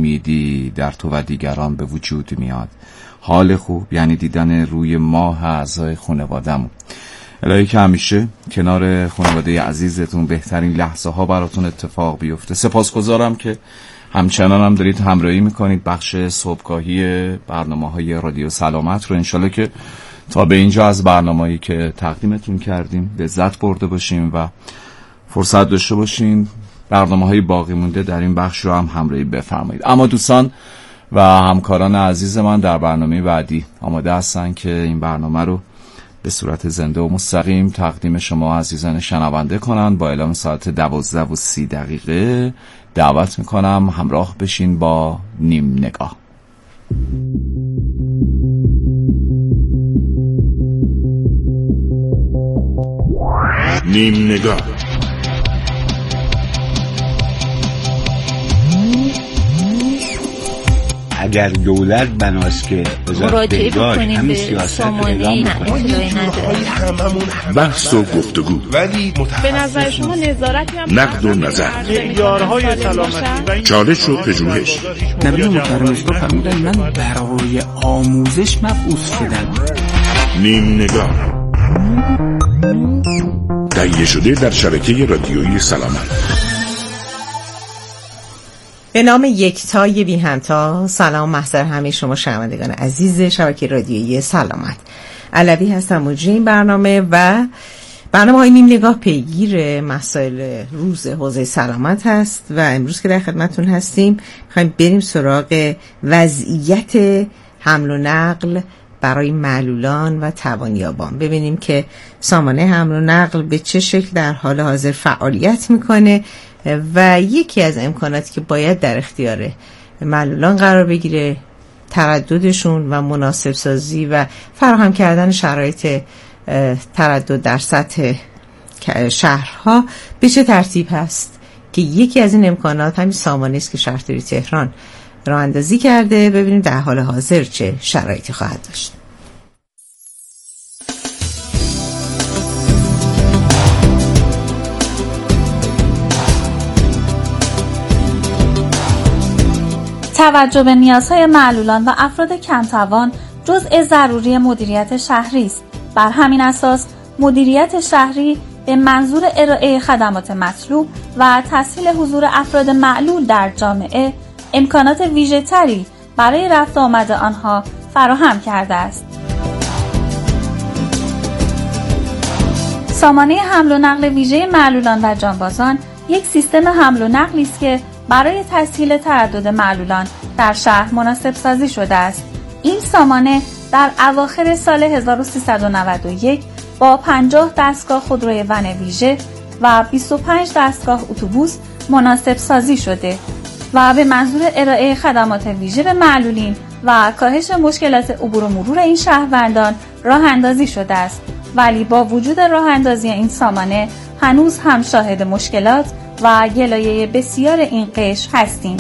امیدی در تو و دیگران به وجود میاد. حال خوب یعنی دیدن روی ماه اعضای خانواده‌مون. الهی که همیشه کنار خانواده عزیزتون بهترین لحظه ها براتون اتفاق بیفته. سپاسگزارم که همچنان هم دارید همراهی میکنید بخش صبحگاهی برنامه‌های رادیو سلامت رو. انشالله که تا به اینجا از برنامه‌ای که تقدیمتون کردیم لذت برده باشیم و فرصت داشته باشین برنامه‌های باقی مونده در این بخش رو هم همراهی بفرمایید. اما دوستان و همکاران عزیز من در برنامه بعدی آماده هستن که این برنامه رو به صورت زنده و مستقیم تقدیم شما عزیزان شنونده کنن. با اعلام ساعت 12:30 دعوت میکنم همراه بشین با نیم نگاه. نیم نگاه. اگر دولت بناست که مراجعه بکنیم به سامانه بحث و گفتگو، ولی به نظر شما نظارتی هم نقد و نظر، معیارهای سلامتی و چالش و پژوهش. نبی محترم اسلام فرمودن من برای آموزش مبعوث شدم. نیم نگاه تهیه شده در شبکه رادیویی سلامت. به نام یکتای بی همتا. سلام محضر همه شما شنوندگان عزیز شبکه رادیویی سلامت. علوی هستم مجری این برنامه و برنامه‌های نیم نگاه پیگیر مسائل روز حوزه سلامت هست و امروز که در خدمتتون هستیم می‌خوایم بریم سراغ وضعیت حمل و نقل برای معلولان و توانیابان. ببینیم که سامانه حمل و نقل به چه شکل در حال حاضر فعالیت میکنه و یکی از امکاناتی که باید در اختیار معلولان قرار بگیره ترددشون و مناسب سازی و فراهم کردن شرایط تردد در سطح شهرها به چه ترتیب هست که یکی از این امکانات همین سامانه است که شهرداری تهران راه اندازی کرده. ببینیم در حال حاضر چه شرایطی خواهد داشت. توجه به نیازهای معلولان و افراد کم‌توان جزء ضروری مدیریت شهری است. بر همین اساس مدیریت شهری به منظور ارائه خدمات مطلوب و تسهیل حضور افراد معلول در جامعه امکانات ویژه‌تری برای رفت و آمد آنها فراهم کرده است. سامانه حمل و نقل ویژه معلولان و جانبازان یک سیستم حمل و نقلی است که برای تسهیل تردد معلولان در شهر مناسب سازی شده است. این سامانه در اواخر سال 1391 با 50 دستگاه خودروی ون ویژه و 25 دستگاه اتوبوس مناسب سازی شده و به منظور ارائه خدمات ویژه به معلولین و کاهش مشکلات عبور و مرور این شهروندان راه اندازی شده است. ولی با وجود راه اندازی این سامانه هنوز هم شاهد مشکلات و گلایه بسیار این قشر هستیم.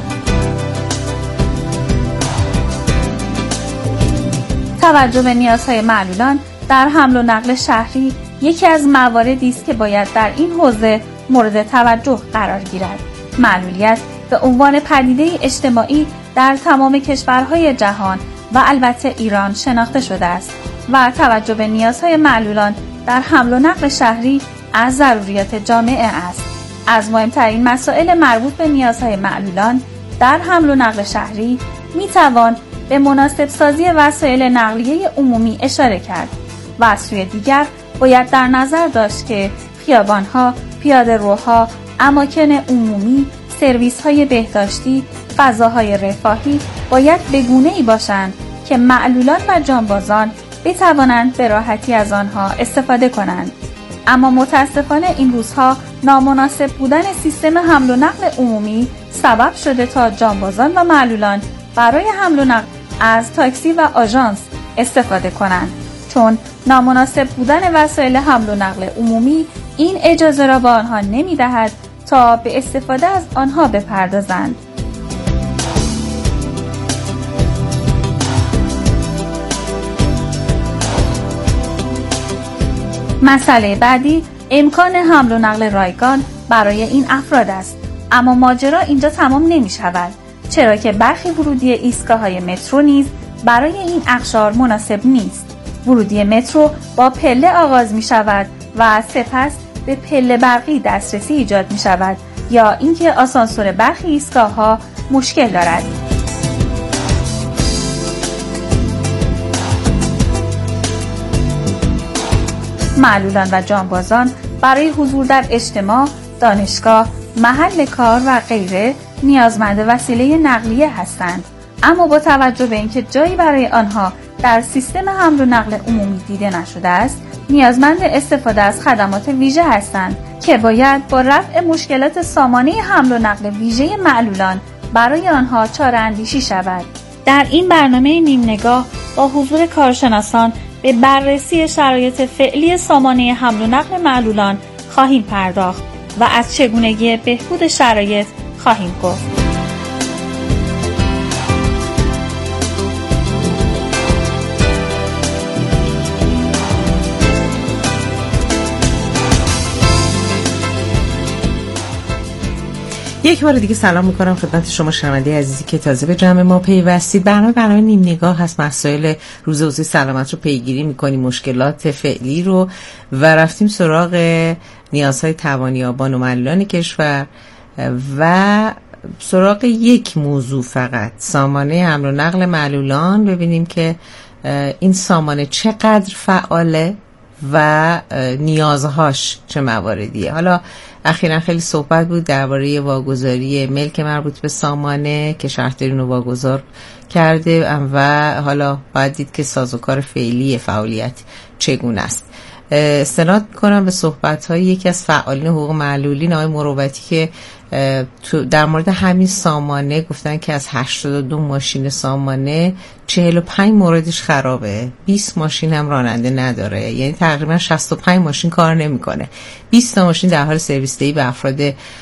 توجه به نیازهای معلولان در حمل و نقل شهری یکی از مواردی است که باید در این حوزه مورد توجه قرار گیرد. معلولیت به عنوان پدیده اجتماعی در تمام کشورهای جهان و البته ایران شناخته شده است و توجه به نیازهای معلولان در حمل و نقل شهری از ضروریات جامعه است. از مهمترین مسائل مربوط به نیازهای معلولان در حمل و نقل شهری میتوان به مناسب سازی وسایل نقلیه عمومی اشاره کرد و از سوی دیگر باید در نظر داشت که خیابان‌ها، پیاده‌روها، اماکن عمومی، سرویس‌های بهداشتی، فضاهای رفاهی باید به گونه‌ای باشند که معلولان و جانبازان بتوانند به راحتی از آنها استفاده کنند. اما متاسفانه این روزها نامناسب بودن سیستم حمل و نقل عمومی سبب شده تا جانبازان و معلولان برای حمل و نقل از تاکسی و آژانس استفاده کنند، چون نامناسب بودن وسایل حمل و نقل عمومی این اجازه را به آنها نمی‌دهد تا به استفاده از آنها بپردازند. مسئله بعدی امکان حمل و نقل رایگان برای این افراد است. اما ماجرا اینجا تمام نمی شود. چرا که برخی ورودی ایستگاه‌های مترو نیز برای این اقشار مناسب نیست. ورودی مترو با پله آغاز می شود و سپس به پله برقی دسترسی ایجاد می شود یا اینکه آسانسور برخی ایستگاه‌ها مشکل دارد. معلولان و جانبازان برای حضور در اجتماع، دانشگاه، محل کار و غیره نیازمند وسیله نقلیه هستند. اما با توجه به اینکه جایی برای آنها در سیستم حمل و نقل عمومی دیده نشده است، نیازمند استفاده از خدمات ویژه هستند که باید با رفع مشکلات سامانه حمل و نقل ویژه معلولان برای آنها چاره اندیشی شود. در این برنامه نیم نگاه با حضور کارشناسان به بررسی شرایط فعلی سامانه حمل و نقل معلولان خواهیم پرداخت و از چگونگی بهبود شرایط خواهیم گفت. یک بار دیگه سلام میکنم خدمت شما شنونده عزیزی که تازه به جمع ما پیوستید. برنامه نیم نگاه هست. مسائل روزافزون سلامت رو پیگیری میکنیم، مشکلات فعلی رو، و رفتیم سراغ نیازهای توانیابان و معلولان کشور و سراغ یک موضوع فقط، سامانه حمل و نقل معلولان، ببینیم که این سامانه چقدر فعاله و نیازهاش چه مواردیه. حالا اخیراً خیلی صحبت بود درباره واگذاری ملک مربوط به سامانه که شهرداری رو واگذار کرده و حالا باید دید که سازوکار فعلی فعالیت چگونه است. استناد میکنم به صحبت‌های یکی از فعالین حقوق معلولین، آقای مروتی، که در مورد همین سامانه گفتن که از 82 ماشین سامانه 45 موردش خرابه، 20 ماشین هم راننده نداره، یعنی تقریبا 65 ماشین کار نمیکنه، 20 ماشین در حال سرویس دهی به افراد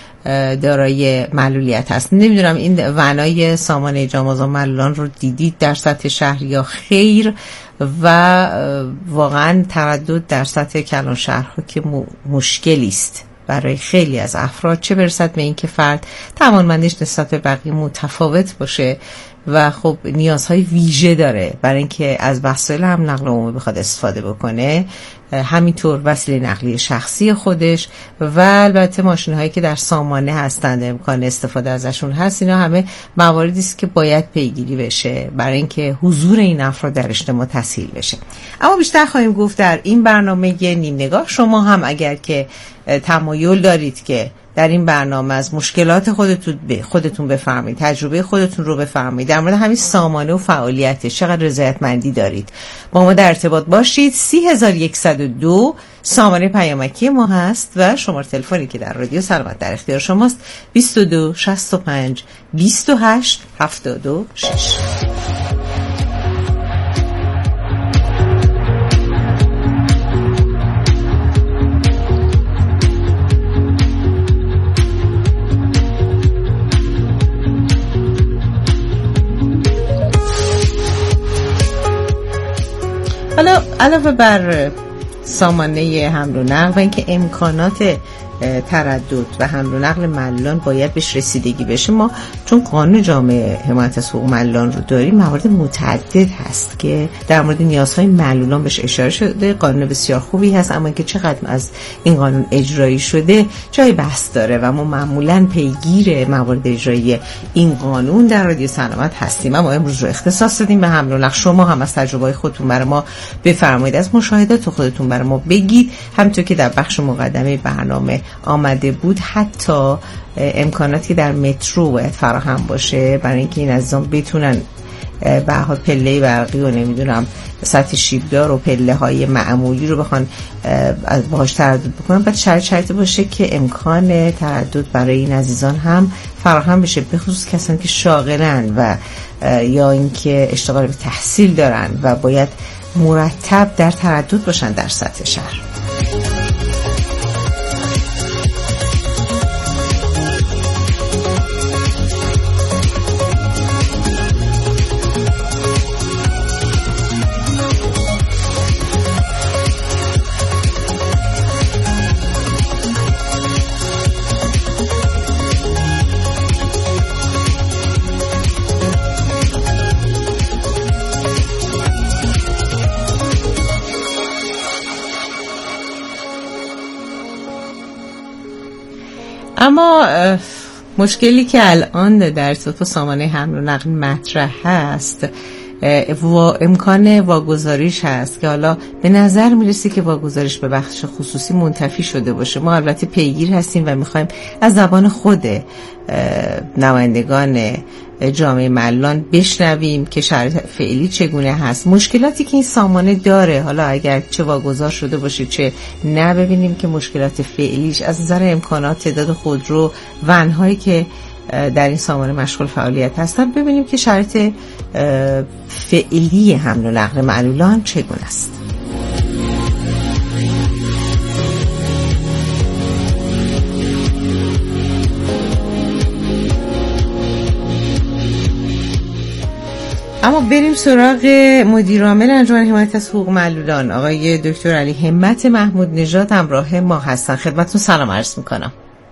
دارای معلولیت هست. نمیدونم این ونای سامانه جانبازان معلولان رو دیدید در سطح شهر یا خیر، و واقعا تردد در سطح کلان شهرها که مشکلی است برای خیلی از افراد، چه برسد به این که فرد توانمندیش نسبت به بقیه متفاوت باشه و خب نیازهای ویژه داره برای اینکه از وسایل هم نقل عمومی بخواد استفاده بکنه، همینطور وسیله نقلیه شخصی خودش و البته ماشین هایی که در سامانه هستند امکان استفاده ازشون هست. اینا همه مواردی است که باید پیگیری بشه برای اینکه حضور این افراد در اجتماع تسهیل بشه. اما بیشتر خواهیم گفت در این برنامه نیم نگاه. شما هم اگر که تمایل دارید که در این برنامه از مشکلات خودتون بفرمایید، تجربه خودتون رو بفرمایید، در مورد همین سامانه و فعالیتش چقدر رضایتمندی دارید، با ما در ارتباط باشید. 3102 سامانه پیامکی ما هست و شماره تلفنی که در رادیو سلامت در اختیار شماست 22 65 28 76. حالا علاوه بر سامانه حمل و نقل و اینکه امکانات تردد و حمل و نقل معلولان باید بهش رسیدگی بشه، ما چون قانون جامعه حمایت از حقوق معلولان رو داریم، موارد متعدد هست که در مورد نیازهای معلولان بهش اشاره شده. قانون بسیار خوبی هست، اما اینکه چقدر از این قانون اجرایی شده جای بحث داره و ما معمولاً پیگیر موارد اجرایی این قانون در رادیو سلامت هستیم. اما امروز رو اختصاص دادیم به حمل و نقل. شما هم از تجربه خودتون برای ما بفرمایید، از مشاهدات خودتون برای ما بگید. همونطور که در بخش مقدمه برنامه آمده بود، حتی امکاناتی در مترو باید فراهم باشه برای اینکه این عزیزان بتونن به حال پله برقی و نمیدونم سطح شیبدار و پله های معمولی رو بخوان باهاش تردد بکنن، باید شرط باشه که امکان تردد برای این عزیزان هم فراهم بشه، به خصوص کسانی که شاغلن و یا اینکه اشتغال به تحصیل دارن و باید مرتب در تردد باشن در سطح شهر. اما مشکلی که الان در ارتباط سامانه حمل و نقل مطرح هست امکان واگذاریش هست که حالا به نظر میرسه که واگذاریش به بخش خصوصی منتفی شده باشه. ما البته پیگیر هستیم و میخوایم از زبان خود نمایندگان جامعه معلولان بشنویم که شرایط فعلی چگونه هست، مشکلاتی که این سامانه داره، حالا اگر چه واگذار شده باشه چه نه، ببینیم که مشکلات فعلیش از نظر امکانات، تعداد خودرو، ونهایی که در این سامانه مشغول فعالیت هستن، ببینیم که شرایط فعلی حمل و نقل معلولان چگونه است. اما بریم سراغ مدیر عامل انجمن حمایت از حقوق معلولان آقای دکتر علی همت محمود نژاد همراه ما هستن. خدمتتون سلام عرض میکنم.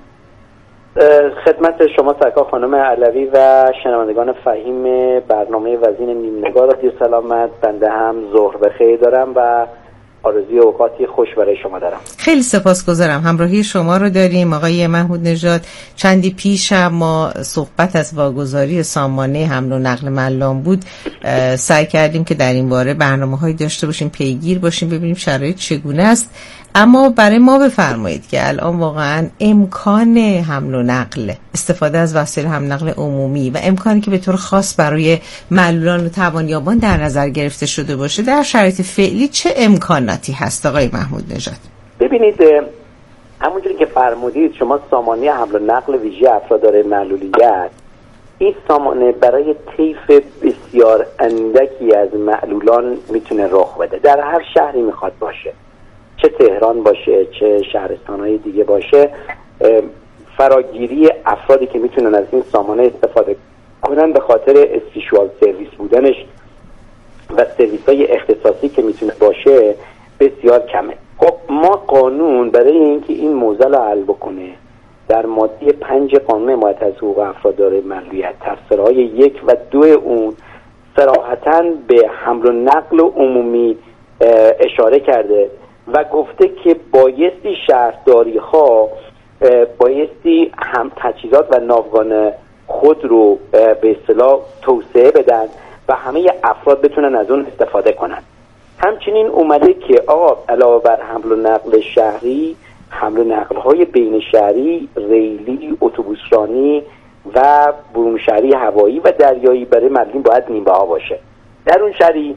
خدمت شما سرکار خانم علوی و شنوندگان فهیم برنامه وزین نیم نگاه رادیو سلامت، بنده هم ظهر بخیر دارم و آرزوی اوقاتی خوش برای شما دارم. خیلی سپاسگزارم. همراهی شما رو داریم آقای محمود نژاد. چندی پیش هم ما صحبت از واگذاری سامانه حمل و نقل معلولان بود، سعی کردیم که در این باره برنامه‌هایی داشته باشیم، پیگیر باشیم، ببینیم شرایط چگونه است. اما برای ما بفرمایید که الان واقعا امکان حمل و نقل، استفاده از وسایل حمل و نقل عمومی و امکانی که به طور خاص برای معلولان و توانیابان در نظر گرفته شده باشه در شرایط فعلی چه امکاناتی هست آقای محمود نژاد؟ ببینید، همونجوری که فرمودید شما، سامانه حمل و نقل ویژه افراد دارای معلولیت، این سامانه برای طیف بسیار اندکی از معلولان میتونه رخ بده، در هر شهری میخواد باشه، چه تهران باشه چه شهرستانهای دیگه باشه. فراگیری افرادی که میتونن از این سامانه استفاده کنن به خاطر اسپیشوال سرویس بودنش و سرویس های اختصاصی که میتونه باشه بسیار کمه. خب ما قانون برای اینکه این موضوع رو حل بکنه در ماده 5 قانون حمایت از حقوق افراد دارای معلولیت تفسیرهای 1 و 2 اون صراحتاً به حمل و نقل عمومی اشاره کرده و گفته که بایستی شهرداری ها بایستی هم تجهیزات و ناوگان خود رو به اصطلاح توسعه بدن و همه افراد بتونن از اون استفاده کنن. همچنین اومده که علاوه بر حمل و نقل شهری، حمل و نقل های بین شهری، ریلی، اتوبوسرانی و برون شهری هوایی و دریایی برای معلولین باید نیمه ها باشه. در اون شهری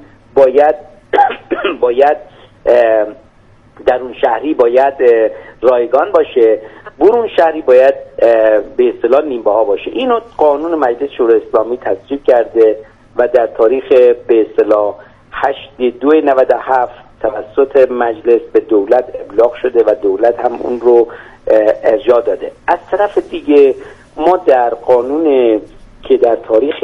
درون شهری باید رایگان باشه، برون شهری باید به اصطلاح نیمه ها باشه. اینو قانون مجلس شورای اسلامی تصویب کرده و در تاریخ به اصطلاح 8/2/97 توسط مجلس به دولت ابلاغ شده و دولت هم اون رو ارجاع داده. از طرف دیگه ما در قانون که در تاریخ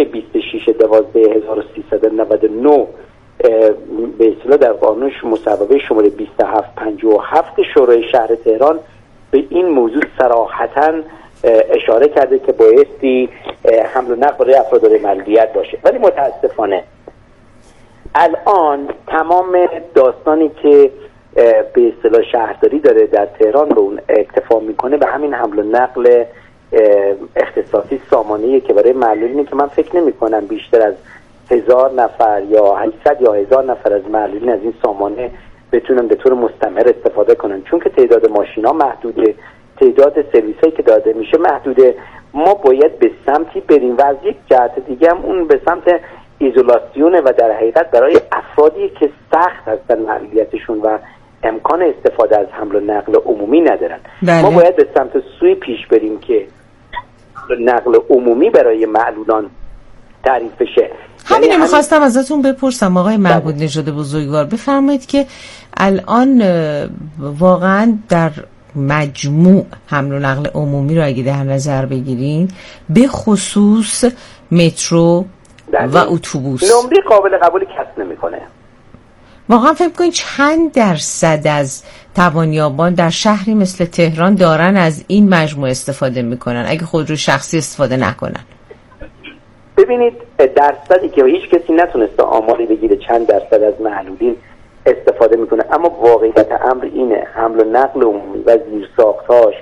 26/12/1399 به اصطلاح در قانون مصوبه شماره 2757 شورای شهر تهران به این موضوع صراحتاً اشاره کرده که بایستی حمل و نقل برای افراد دارای معلولیت باشه. ولی متاسفانه الان تمام داستانی که به اصطلاح شهرداری داره در تهران به اون اکتفا میکنه به همین حمل و نقل اختصاصی سامانه‌ای که برای معلولینه که من فکر نمی کنم بیشتر از 1000 نفر یا 800 یا 1000 نفر از معلولین از این سامانه بتونن به طور مستمر استفاده کنن، چون که تعداد ماشینا محدوده، تعداد سرویسایی که داده میشه محدوده. ما باید به سمتی بریم و از یک جهت دیگه هم اون به سمت ایزولاسیونه و در حقیقت برای افرادی که سخت هستن معلولیتشون و امکان استفاده از حمل و نقل عمومی ندارن. بله. ما باید به سمت سوی پیش بریم که نقل عمومی برای معلولان تعریف بشه. همین میخواستم ازتون بپرسم آقای محمود نژاد بزرگوار، بفرمایید که الان واقعا در مجموع حمل و نقل عمومی رو اگه در نظر بگیرین، به خصوص مترو و اتوبوس، نمره قابل قبولی کسب نمیکنه. واقعا فکر کنید چند درصد از توانیابان در شهری مثل تهران دارن از این مجموعه استفاده میکنن اگه خودرو شخصی استفاده نکنن؟ ببینید، درصدی که هیچ کسی نتونسته آماری بگیره چند درصد از معلولین استفاده میکنه، اما واقعیت امر اینه حمل و نقل عمومی و زیرساختاش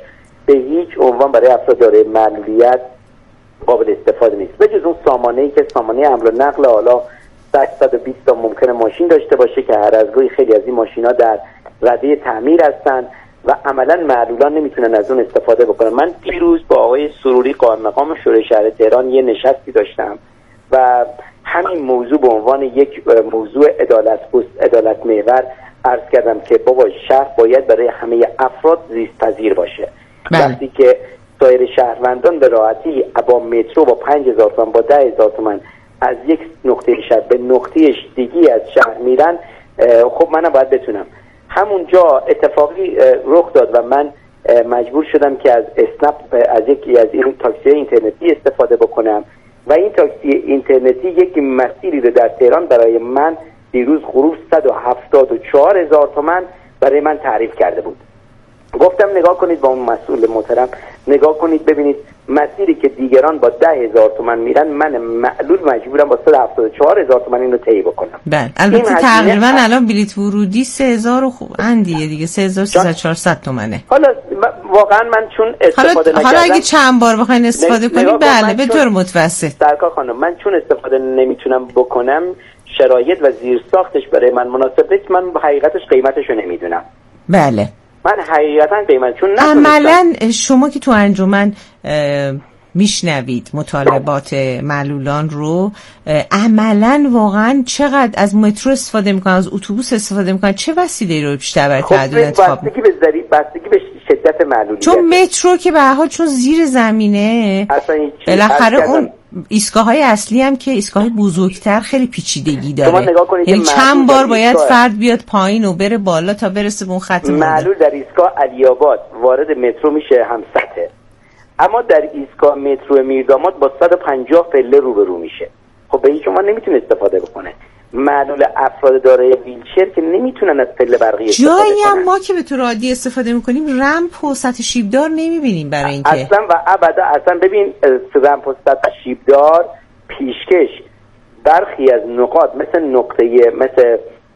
به هیچ عنوان برای افراد دارای معلولیت قابل استفاده نیست، به جز اون سامانه‌ای که سامانه حمل و نقل حالا 120 تا ممکنه ماشین داشته باشه که هر از گاهی خیلی از این ماشینا در رده تعمیر هستن و عملا معلولان نمیتونن از اون استفاده بکنن. من دیروز با آقای سروری قائم مقام شورای شهر تهران یه نشستی داشتم و همین موضوع به عنوان یک موضوع عدالت محور عرض کردم که بابا شهر باید برای همه افراد زیست پذیر باشه. وقتی که سایر شهروندان به راحتی با مترو با 5000 تومان با 10000 تومان از یک نقطه شهر به نقطه دیگی از شهر میرن، خب منم باید بتونم. همونجا اتفاقی رخ داد و من مجبور شدم که از اسنپ از یکی از این تاکسی اینترنتی استفاده بکنم و این تاکسی اینترنتی یک مسیری رو در تهران برای من دیروز غروب 174,000 تومان برای من تعریف کرده بود. گفتم نگاه کنید با اون مسئول محترم، نگاه کنید ببینید مسیری که دیگران با 10,000 تومان میرن، من معلول مجبورم با 174,000 تومان اینو طی بکنم. بله البته تقریبا الان بلیت ورودی 3,000 و خوب اندیه دیگه 3,400 تومانه. حالا واقعا من چون استفاده نکردم، حالا اگه چند بار بخواین استفاده کنید بله به طور متوسط. سرکار خانم من چون استفاده نمیتونم بکنم، شرایط و زیرساختش برای من مناسب نیست، من حقیقتش قیمتشو نمیدونم. بله من حقیقتا قیمت چون عملا شما که تو انجمن میشنوید مطالبات معلولان رو، عملا واقعا چقدر از مترو استفاده میکنن، از اتوبوس استفاده میکنن، چه وسیله‌ای رو بیشتر برای تعدد انتخاب بستگی به شدت معلولیت، چون مترو که به هر حال چون زیر زمینه بالاخره اون ایستگاه‌های اصلی هم که ایستگاه بزرگتر خیلی پیچیدگی داره، یعنی چند بار باید فرد بیاد پایین و بره بالا تا برسه به اون خط معلول در ایستگاه علی‌آباد وارد مترو میشه هم سطحه، اما در ایستگاه مترو میرداماد با 150 پله روبرو میشه. خب به هیچ عنوان نمیتونه استفاده بکنه. معلول افراد دارای ویلچر که نمیتونن از پله برقی استفاده کنن. جایی هم ما که به طور عادی استفاده میکنیم رمپ و سطح شیبدار نمیبینیم برای اینکه اصلا و ابدا اصلا ببین رمپ و سطح شیبدار پیشکش برخی از نقاط مثل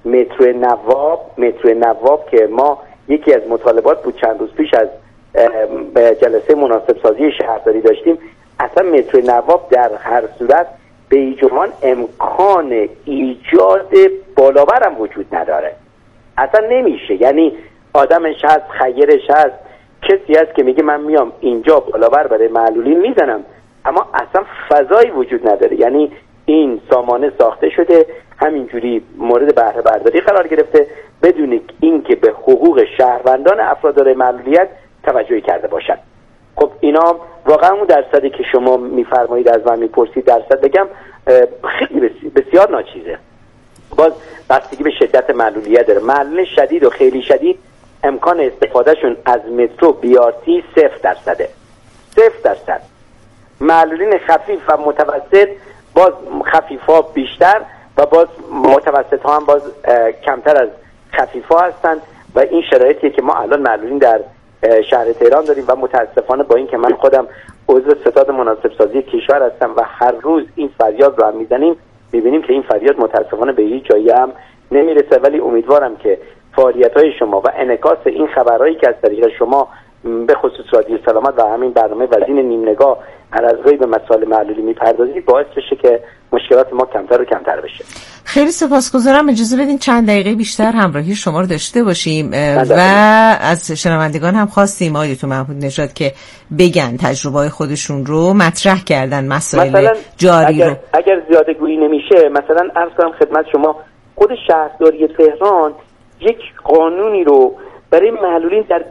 مترو نواب که ما یکی از مطالبات بود چند روز پیش از به جلسه مناسب سازی شهرداری داشتیم، اصلا مترو نواب در هر صورت به ایجوان امکان ایجاد بالابر هم وجود نداره، اصلا نمیشه. یعنی آدمش هست، خیرش هست، کسی هست که میگه من میام اینجا بالابر برای معلولین میزنم، اما اصلا فضایی وجود نداره. یعنی این سامانه ساخته شده همینجوری مورد بهره برداری قرار گرفته بدون اینکه به حقوق شهروندان افراد دارای معلولیت توجهی کرده باشن. خب اینا واقعا اون درصدی که شما میفرمایید از من میپرسید درصد بگم خیلی بسیار ناچیزه. باز بستگی به شدت معلولیت داره. معلول شدید و خیلی شدید امکان استفادهشون از مترو بیارتی 0%. 0%. معلولین خفیف و متوسط باز خفیف ها بیشتر و باز متوسط ها هم باز کمتر از خفیف ها هستن و این شرایطیه که ما الان معلولین در شهر تهران داریم و متاسفانه با این که من خودم عضو ستاد مناسب سازی کشور هستم و هر روز این فریاد رو هم میزنیم، میبینیم که این فریاد متاسفانه به هیچ جایی هم نمیرسه. ولی امیدوارم که فعالیت‌های شما و انعکاس این خبرهایی که از طریق شما به خصوص رادیو سلامت و همین برنامه وزین نیم نگاه هر از گاهی به مسائل معلولی میپردازید باعث بشه که مشکلات ما کمتر و کمتر بشه. خیلی سپاسگزارم. اجازه بدین چند دقیقه بیشتر همراهی شما رو داشته باشیم و از شنوندگان هم خواستیم آقای دکتر محمود نژاد که بگن تجربه‌های خودشون رو مطرح کردن، مسائل جاری رو. اگر زیاده گویی نمیشه مثلا عرض کنم خدمت شما، خود شهرداری تهران یک قانونی رو برای معلولین در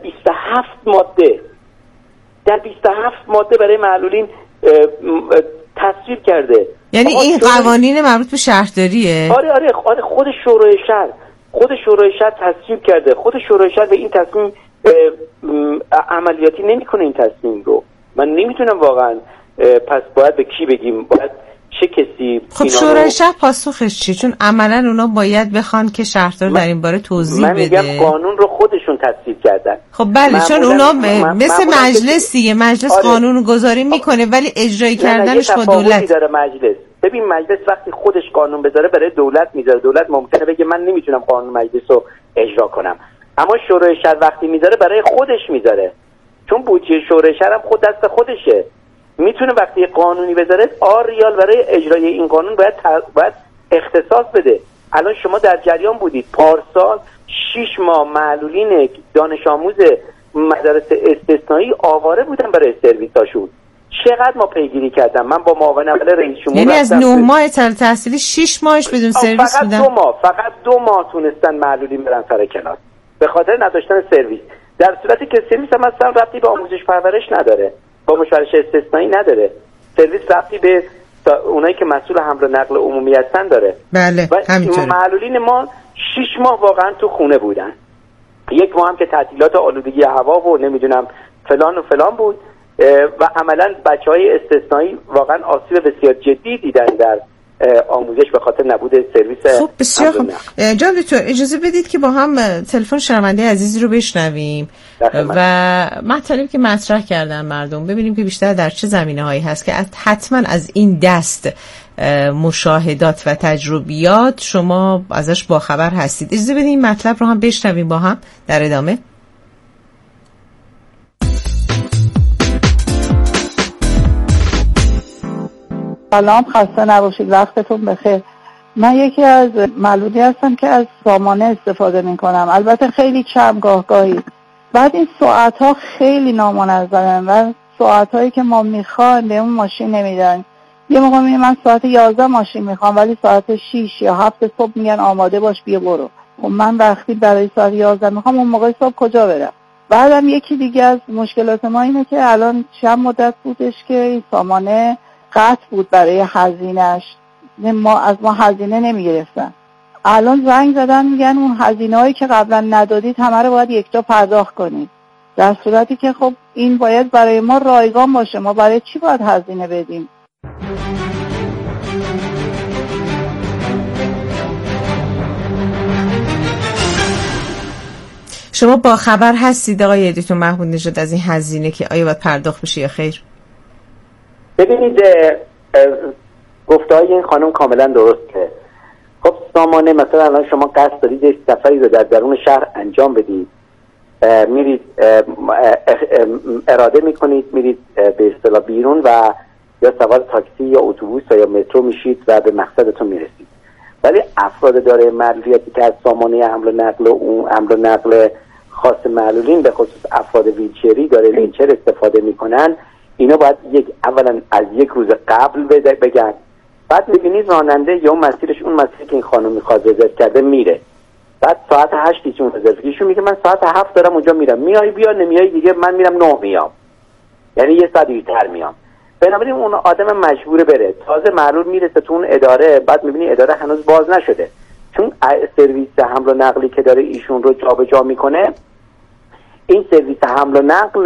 27 ماده برای معلولین تصویب کرده. یعنی این قوانین مربوط به شهرداریه؟ آره خود شورای شهر تصویب کرده. خود شورای شهر به این تصمیم عملیاتی نمیکنه. این تصمیم رو من نمیتونم واقعا پس باید به کی بگیم، باید چه کسی. خب شورای شهر پاسخش چیه؟ چون عملا اونا باید بخوان که شهردار در این باره توضیح بده. من میگم قانون رو خودشون تصویب کردن. خب بله چون اونا مثل مجلس دیگه، مجلس قانون گذاری میکنه ولی اجرایی کردنش با دولت داره. مجلس ببین مجلس وقتی خودش قانون بذاره برای دولت میذاره، دولت ممکنه بگه من نمیتونم قانون مجلس رو اجرا کنم، اما شورای شهر وقتی میذاره برای خودش میذاره، چون بودجه شورای شهر هم خود دست خودشه، میتونه وقتی قانونی بذاره ریال برای اجرای این قانون باید اختصاص بده. الان شما در جریان بودید پارسال 6 ماه معلولین دانش آموز مدارس استثنایی آواره بودن برای سرویساشون. چقدر ما پیگیری کردم، من با معاون اول رئیس جمهور، یعنی از 9 ماه تحصیلی 6 ماهش بدون سرویس بودن. فقط 2 ماه تونستن معلولین برن سر کلاس به خاطر نداشتن سرویس، در صورتی که سرویس هم اصلا ربطی به آموزش پرورش نداره، با مشاورش استثنایی نداره. سرویس ربطی به اونایی که مسئول حمل و نقل عمومی هستن داره. بله همینطوره. معلولین ما 6 ماه واقعا تو خونه بودن، 1 ماه هم که تعطیلات آلودگی هوا و نمیدونم فلان و فلان بود و عملا بچهای استثنایی واقعا آسیب بسیار جدی دیدن در آموزش به خاطر نبود سرویس. خب بسیار خوب. جناب دکتر اجازه بدید که با هم تلفن شنونده عزیزی رو بشنویم و مطالبی که مطرح کردن مردم ببینیم که بیشتر در چه زمینه‌هایی هست که حتما از این دست مشاهدات و تجربیات شما ازش باخبر هستید. اجازه بدید این مطلب رو هم بشنویم با هم در ادامه. سلام، خسته نباشید، وقتتون بخیر. من یکی از معلولی هستم که از سامانه استفاده میکنم، البته خیلی کم گاهی. بعد این ساعتها خیلی نامنظمه و ساعتهایی که ما میخوایم به اون ماشین نمیدن. یه موقع میگم من ساعت 11 ماشین میخوام ولی ساعت 6 یا 7 صبح میگن آماده باش بیا برو. خب من وقتی برای ساعت 11 میخوام اون موقع صبح کجا برم؟ بعدم یکی دیگه از مشکلات ما اینه که الان چند مدت بودش که این سامانه قطع بود برای هزینه‌اش، از ما هزینه نمیگرفتن. الان زنگ زدن میگن اون هزینه‌هایی که قبلا ندادید همه رو باید یکجا پرداخت کنید، در صورتی که خب این باید برای ما رایگان باشه. ما برای چی باید هزینه بدیم؟ شما با خبر هستید آقای دکتر محمود نژاد از این هزینه که آیا باید پرداخت بشه یا خیر؟ ببینید گفته‌های این خانم کاملا درسته. خب سامانه مثلا الان شما قصد دارید سفری رو در درون شهر انجام بدید، میرید اراده میکنید میرید به اصطلاح بیرون و یا سوار تاکسی یا اتوبوس یا مترو میشید و به مقصدتون میرسید. ولی افراد دارای معلولیتی که از سامانه حمل و نقل خاص معلولین به خصوص افراد ویلچری داره ویلچر استفاده میکنن، اینا باید اولا از 1 روز قبل بگن. بعد میبینید راننده یا مسیرش اون مسیری که این خانم میخواد رزرو کرده میره، بعد ساعت 8 ایشون رزرو میگه من ساعت 7 دارم اونجا میرم، میای بیا، نمیای دیگه من میرم 9 میام، یعنی 1 ساعت دیرتر میام. بنابراین اون آدم مجبور بره، تازه معلول میرسه تو اون اداره، بعد میبینی اداره هنوز باز نشده، چون سرویس حمل و نقلی که داره ایشون رو جابجا میکنه، این سرویس حمل و نقل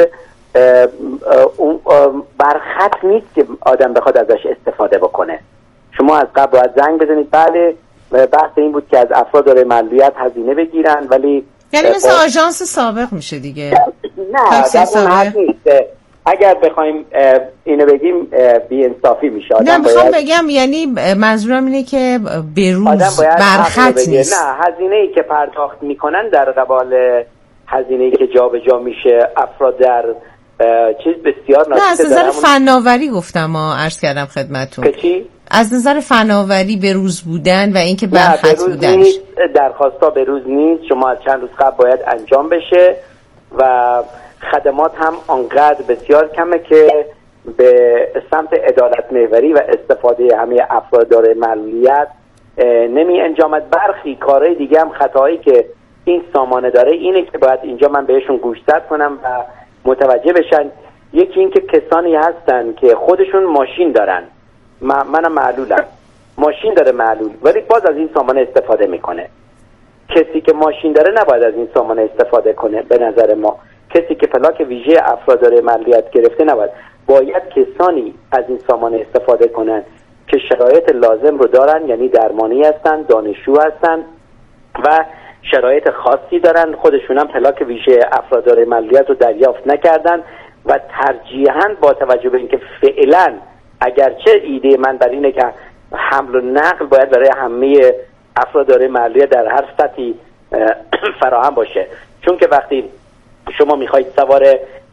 برخط نیست که آدم بخواد ازش استفاده بکنه. شما از قبل باید زنگ بزنید. بله بحث این بود که از افراد داره معلولیت هزینه بگیرن، ولی یعنی مثل آژانس سابق میشه دیگه. نه در اون حد نیست. اگر بخوایم اینو بگیم بی انصافی میشه. نه میخوام بگم یعنی منظورم اینه که به روز برخط نیست. نه هزینه‌ای که پرداخت میکنن در قبال هزینه‌ای که جابجا میشه افراد در چیز بسیار نه از نظر فناوری گفتم عرض کردم خدمتتون. چی؟ از نظر فناوری به روز بودن و اینکه برخط بودن درخواستا به روز نیست، شما از چند روز قبل باید انجام بشه و خدمات هم آنقدر بسیار کمه که به سمت عدالت محوری و استفاده همه افراد دارای معلولیت نمی انجامد. برخی کارهای دیگه هم خطاهایی که این سامانه داره اینه که باید اینجا من بهشون گوشزد کنم و متوجه بشن. یکی این که کسانی هستن که خودشون ماشین دارن، منم معلولم، ماشین داره معلول ولی باز از این سامانه استفاده میکنه. کسی که ماشین داره نباید از این سامانه استفاده کنه. به نظر ما کسی که پلاک ویژه افراد داره معلولیت گرفته نباید. باید کسانی از این سامانه استفاده کنن که شرایط لازم رو دارن، یعنی درمانی هستن، دانشجو هستن و شرایط خاصی دارن، خودشون هم پلاک ویژه افراد داره معلولیت رو دریافت نکردن و ترجیحاً با توجه به اینکه فعلا اگرچه ایده من بر اینه که حمل و نقل باید برای همه افراد داره معلولیت در هر سطحی فراهم باشه، چون که وقتی شما میخواید سوار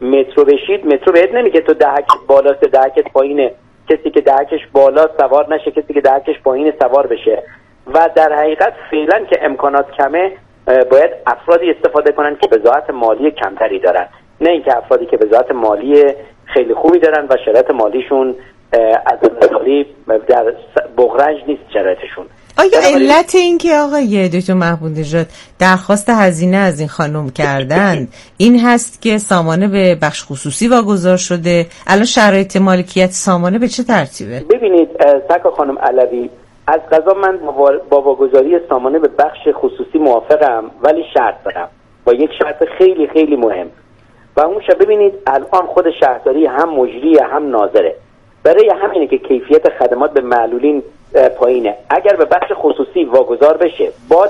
مترو بشید، مترو بهت نمیگه تو دهک بالاست دهکت پایینه، کسی که دهکش بالا سوار نشه، کسی که دهکش پایین سوار بشه. و در حقیقت فعلا که امکانات کمه باید افرادی استفاده کنن که وضاحت مالی کمتری دارن، نه اینکه افرادی که وضاحت مالی خیلی خوبی دارن و شرایط مالیشون از مالی در بغرنج نیست شرایطشون. آیا علت این که آقای دکتر محمود نژاد درخواست هزینه از این خانم کردن این هست که سامانه به بخش خصوصی واگذار شده؟ الان شرایط مالکیت سامانه به چه ترتیبه؟ ببینید سکا خانم علوی، از قضا من با واگذاری سامانه به بخش خصوصی موافقم، ولی شرط دارم، با یک شرط خیلی خیلی مهم. و اون ببینید الان خود شهرداری هم مجری هم ناظره، برای همینه که کیفیت خدمات به معلولین پایینه. اگر به بخش خصوصی واگذار بشه با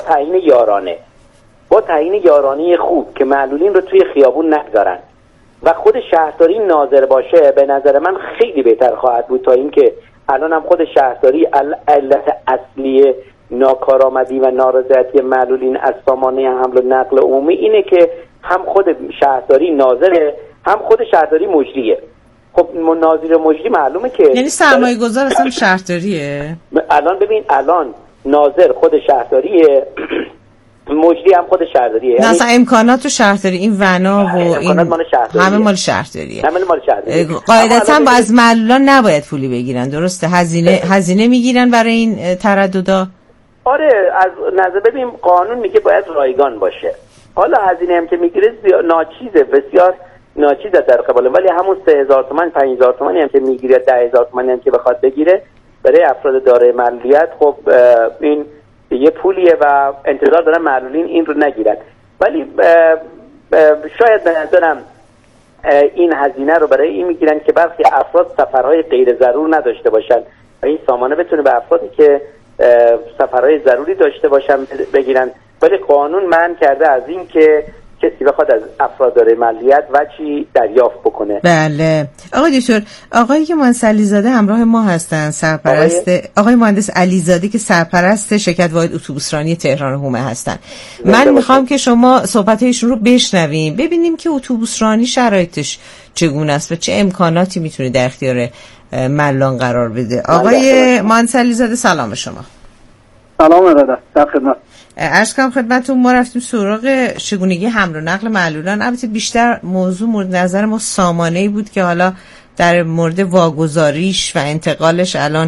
تعیین یارانه خوب که معلولین رو توی خیابون نگذارن و خود شهرداری ناظر باشه، به نظر من خیلی بهتر خواهد بود تا اینکه الان هم خود شهرداری علت اصلی ناکارآمدی و نارضایتی معلولین از سامانه حمل و نقل عمومی اینه که هم خود شهرداری ناظره هم خود شهرداری مجریه. خب ناظر مجری معلومه که یعنی سرمایه گذار اصلا شهرداریه. الان ببین الان ناظر خود شهرداریه، مجری هم خود شهرداریه. نه اصلا امکانات شهرداری این ونا و این همه مال شهرداریه. قاعدتا با از معلولان نباید پولی بگیرن، درسته؟ هزینه میگیرن برای این ترددا. آره، از نظر ببین قانون میگه باید رایگان باشه. حالا هزینه هم که میگیره ناچیزه، بسیار ناچیزه در قبال، ولی همون 3000 تومان 5000 تومانی هم که میگیره، 10000 تومانی هم که بخواد بگیره برای افراد دارای معلولیت، خب این یه پولیه و انتظار دارن معلولین این رو نگیرن. ولی شاید به نظرم این هزینه رو برای این میگیرن که برخی افراد سفرهای غیر ضرور نداشته باشن و این سامانه بتونه به افرادی که سفرهای ضروری داشته باشن بگیرن. ولی قانون منع کرده از این که کسی بخواد از افراد دارای معلولیت وچی دریافت بکنه. بله. آقای دکتر، آقای مهندس علیزاده همراه ما هستن، سرپرست آقای مهندس علیزاده که سرپرست شرکت واحد اتوبوسرانی تهران هومه هستن. من میخوام که شما صحبتایشون رو بشنویم، ببینیم که اتوبوسرانی شرایطش چگونه است و چه امکاناتی میتونه در اختیار معلولان قرار بده. آقای مهندس علیزاده سلام شما. سلام ارادت، در خدمت. عرض کنم خدمتتون ما رفتیم سراغ چگونگی حمل و نقل معلولان. البته بیشتر موضوع مورد نظر ما سامانه‌ای بود که حالا در مورد واگذاریش و انتقالش الان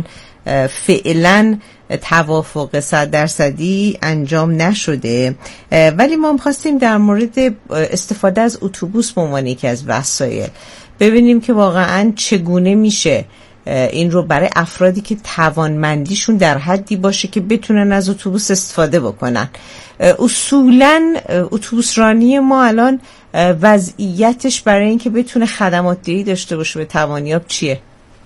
فعلا توافق 100% انجام نشده، ولی ما می‌خواستیم در مورد استفاده از اتوبوس به عنوان یکی از وسایل ببینیم که واقعا چگونه میشه این رو برای افرادی که توانمندیشون در حدی باشه که بتونن از اتوبوس استفاده بکنن. اصولاً اتوبوسرانی ما الان وضعیتش برای اینکه بتونه خدمات دهی داشته باشه به توانیاب چیه؟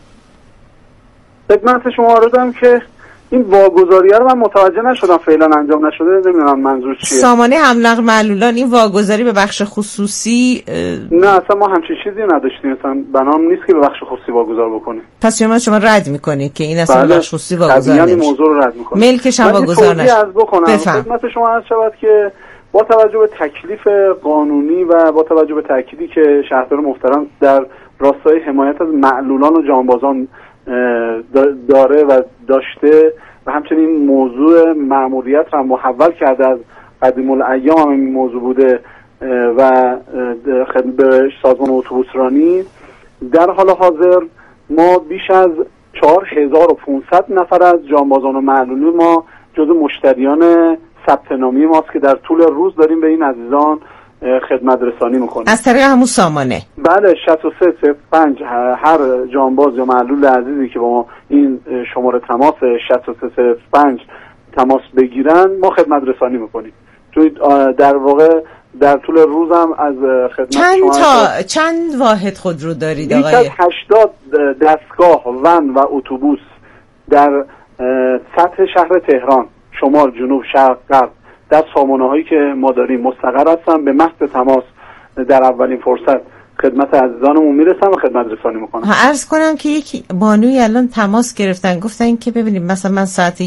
خدمت شما آردم که این واگذاریه رو من متوجه نشدم، فعلا انجام نشده، نمیدونم منظور چیه. سامانه حمل و نقل معلولان این واگذاری به بخش خصوصی نه اصلا ما همچین چیزی نداشتیم، مثلا بنام نیست که به بخش خصوصی واگذار بکنیم. پس شما رد میکنید که این اصلا بله. بخش خصوصی واگذار نمیشه. این موضوع رو رد میکنیم. ملکش هم واگذار نشه. خدمت شما عرض شود که با توجه به تکلیف قانونی و با توجه به تأکیدی که شهردار محترم در راستای حمایت از معلولان و جانبازان داره و داشته و همچنین موضوع مأموریت را محول کرده، از قدیم الایام این موضوع بوده و به سازمان اتوبوسرانی، در حال حاضر ما بیش از 4500 نفر از جانبازان و معلولین ما جزو مشتریان ثبت نامی ماست که در طول روز داریم به این عزیزان خدمت رسانی میکنیم از طریق همون سامانه. بله، 6305 هر جانباز یا معلول عزیزی که با ما این شماره تماس 6305 تماس بگیرن ما خدمت رسانی میکنیم. توی در واقع در طول روزم از خدمت شما چند واحد خودرو دارید آقای؟ بیش از 80 دستگاه ون و اتوبوس در سطح شهر تهران، شمال، جنوب، شرق، غرب در سامانه هایی که ما داریم مستقر هستن. به محض تماس در اولین فرصت خدمت عزیزانمون میرسن و خدمت رسانی میکنن. عرض کنم که یک بانوی الان تماس گرفتن، گفتن که ببینید مثلا من ساعت